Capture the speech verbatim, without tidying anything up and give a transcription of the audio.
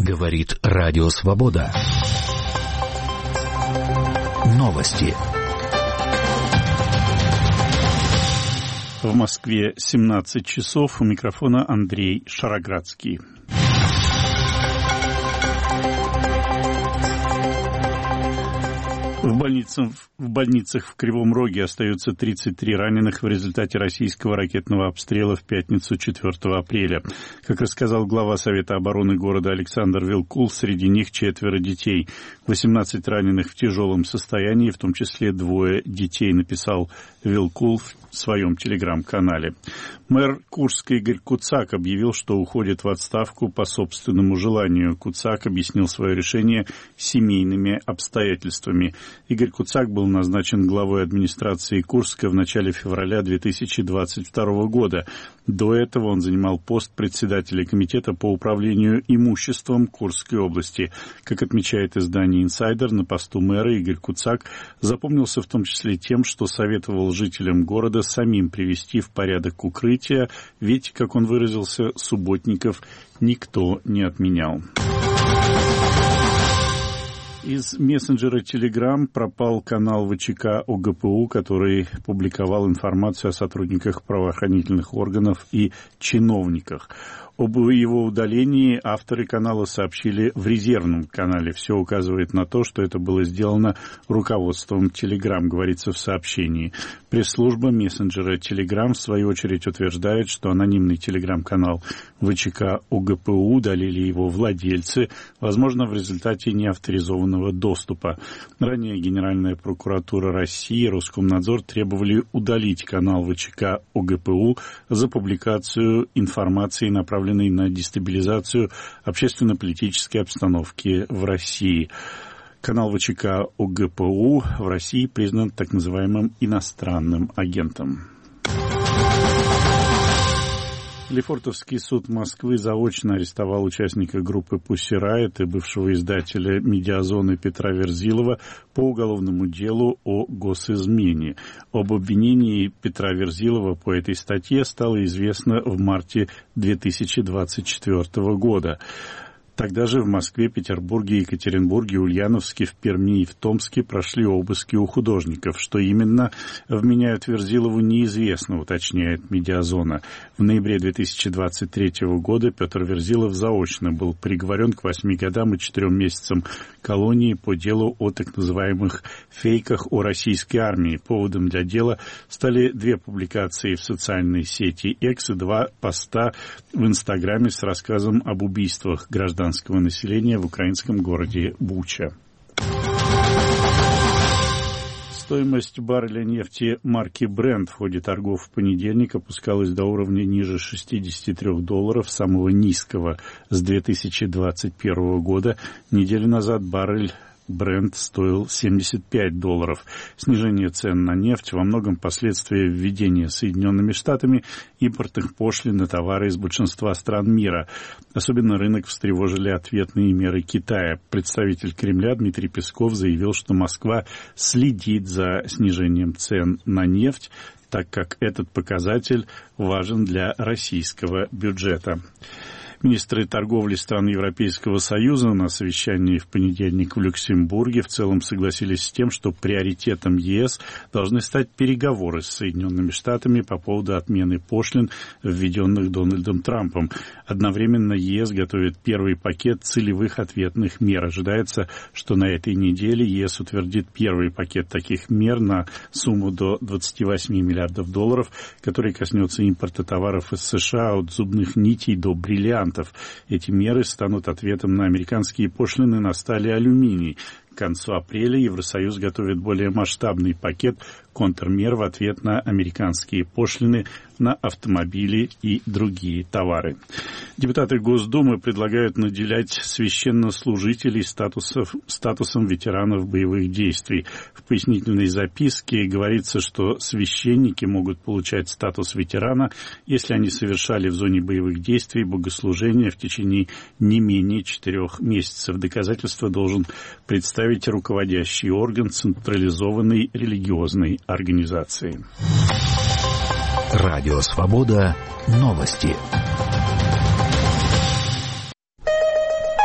Говорит Радио Свобода. Новости. В Москве семнадцать часов. У микрофона Андрей Шароградский. В больницах, в больницах в Кривом Роге остаются тридцать три раненых в результате российского ракетного обстрела в пятницу четвёртого апреля. Как рассказал глава Совета обороны города Александр Вилкул, среди них четверо детей. восемнадцать раненых в тяжелом состоянии, в том числе двое детей, написал Вилкул в своем телеграм-канале. Мэр Курска Игорь Куцак объявил, что уходит в отставку по собственному желанию. Куцак объяснил свое решение семейными обстоятельствами. Игорь Куцак был назначен главой администрации Курска в начале февраля две тысячи двадцать второго года. До этого он занимал пост председателя комитета по управлению имуществом Курской области. Как отмечает издание «Инсайдер», на посту мэра Игорь Куцак запомнился в том числе тем, что советовал жителям города самим привести в порядок укрытия, ведь, как он выразился, субботников никто не отменял. Из мессенджера Telegram пропал канал ВЧК ОГПУ, который публиковал информацию о сотрудниках правоохранительных органов и чиновниках. Об его удалении авторы канала сообщили в резервном канале. Все указывает на то, что это было сделано руководством Telegram, говорится в сообщении. Пресс-служба мессенджера Telegram в свою очередь утверждает, что анонимный Telegram-канал ВЧК ОГПУ удалили его владельцы, возможно, в результате неавторизованного доступа. Ранее Генеральная прокуратура России и Роскомнадзор требовали удалить канал ВЧК ОГПУ за публикацию информации, направленной на дестабилизацию общественно-политической обстановки в России. Канал ВЧК ОГПУ в России признан так называемым иностранным агентом. Лефортовский суд Москвы заочно арестовал участника группы Pussy Riot и бывшего издателя «Медиазоны» Петра Верзилова по уголовному делу о госизмене. Об обвинении Петра Верзилова по этой статье стало известно в марте две тысячи двадцать четвёртого года. Тогда же в Москве, Петербурге, Екатеринбурге, Ульяновске, в Перми и в Томске прошли обыски у художников. Что именно вменяют Верзилову, неизвестно, уточняет «Медиазона». В ноябре две тысячи двадцать третьего года Петр Верзилов заочно был приговорен к восьми годам и четырем месяцам колонии по делу о так называемых фейках о российской армии. Поводом для дела стали две публикации в социальной сети X и два поста в Инстаграме с рассказом об убийствах граждан населения в украинском городе Буча. Стоимость барреля нефти марки Brent в ходе торгов в понедельник опускалась до уровня ниже шестидесяти трёх долларов, самого низкого с две тысячи двадцать первого года. Неделю назад баррель Brent стоил семьдесят пять долларов. Снижение цен на нефть во многом последствия введения Соединенными Штатами импортных пошлин на товары из большинства стран мира. Особенно рынок встревожили ответные меры Китая. Представитель Кремля Дмитрий Песков заявил, что Москва следит за снижением цен на нефть, так как этот показатель важен для российского бюджета. Министры торговли стран Европейского Союза на совещании в понедельник в Люксембурге в целом согласились с тем, что приоритетом ЕС должны стать переговоры с Соединенными Штатами по поводу отмены пошлин, введенных Дональдом Трампом. Одновременно ЕС готовит первый пакет целевых ответных мер. Ожидается, что на этой неделе ЕС утвердит первый пакет таких мер на сумму до двадцати восьми миллиардов долларов, который коснется импорта товаров из США от зубных нитей до бриллиантов. Эти меры станут ответом на американские пошлины на сталь и алюминий. К концу апреля Евросоюз готовит более масштабный пакет контрмер в ответ на американские пошлины на автомобили и другие товары. Депутаты Госдумы предлагают наделять священнослужителей статусов, статусом ветеранов боевых действий. В пояснительной записке говорится, что священники могут получать статус ветерана, если они совершали в зоне боевых действий богослужения в течение не менее четырех месяцев. Доказательство должен представить руководящий орган централизованной религиозной организации. Радио Свобода. Новости.